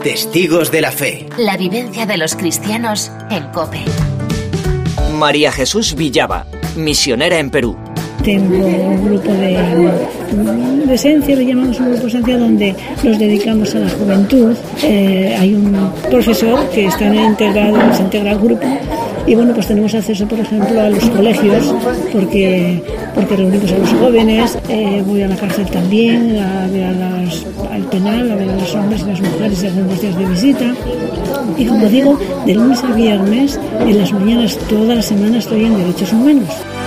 Testigos de la Fe. La vivencia de los cristianos en COPE. María Jesús Villaba, misionera en Perú. Tengo un grupo de esencia, le llamamos un grupo de esencia, donde nos dedicamos a la juventud. Hay un profesor que está integrado, se integra al grupo. Y bueno, pues tenemos acceso, por ejemplo, a los colegios, porque reunimos a los jóvenes. Voy a la cárcel también, a ver al penal, a ver a los hombres y las mujeres, hacemos días de visita. Y como digo, de lunes a viernes, en las mañanas, toda la semana estoy en Derechos Humanos.